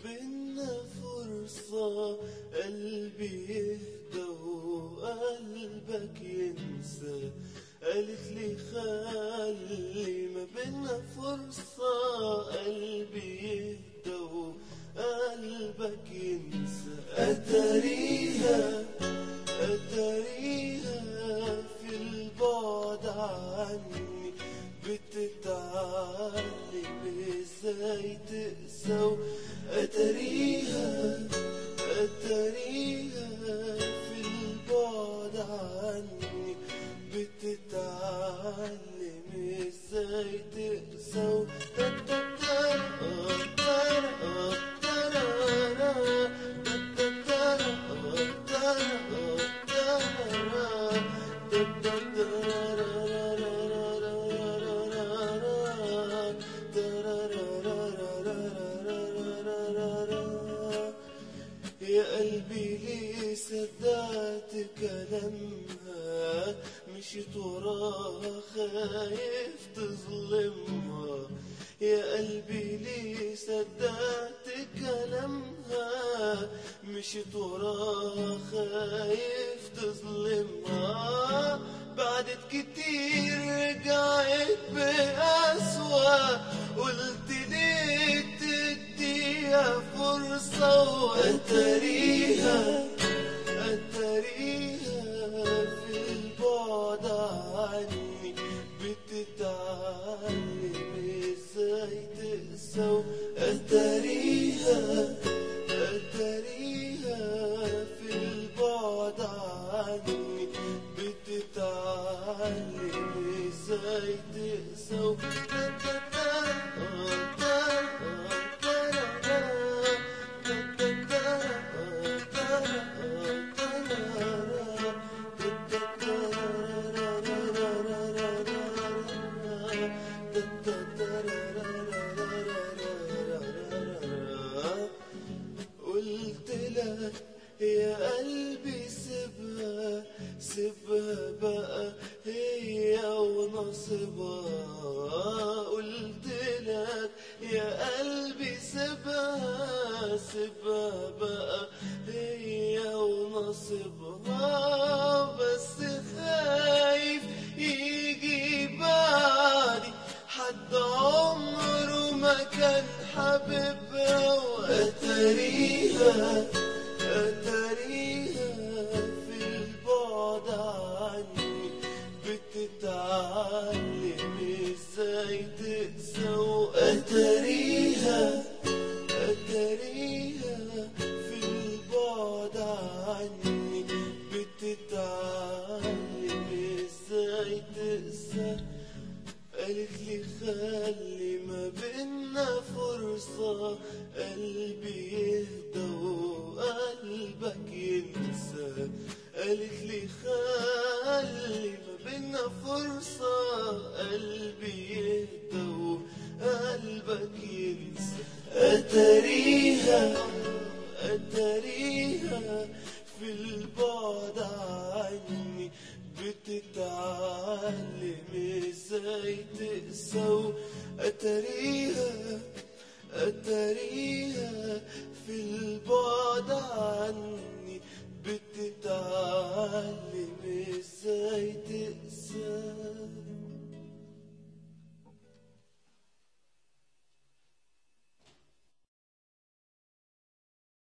بينا فرصة قلبي يهدى وقلبك ينسى. قالت لي خلي ما بينا فرصة قلبي يهدى وقلبك ينسى. أتاريها في البعد عني بتتعلم ازاي تقسى. أتاريها في البعد عني بتتعلم ازاي تقسى. يا قلبي ليه صدقت كلامها، مشيت وراها خايف تظلمها. يا قلبي ليه صدقت كلامها، مشيت وراها خايف تظلمها. بعدت كتير رجعت بقسوة، قلت ليه تديها فرصة. وأتاريها في البعد عني بتتعلم ازاي تقسى. أتاريها في البعد عني بتتعلم ازاي تقسى. قلت لك يا قلبي سيبها بقى هي ونصيبها. قلت لك يا قلبي سيبها بقى هي ونصيبها. بس خايف يجي بعدي حد عمره ما كان حبيبها. وأتاريها في البعد عني بتتعلم ازاي تقسى. وأتاريها في البعد عني بتتعلم ازاي تقسى. قالت لي خلي ما بينا فرصة قلبي يهدى وقلبك ينسى. قالت لي خلي ما بينا فرصة قلبي يهدى وقلبك ينسى. أتاريها في البعد عني بتتعلم ازاي تقسى. أتاريها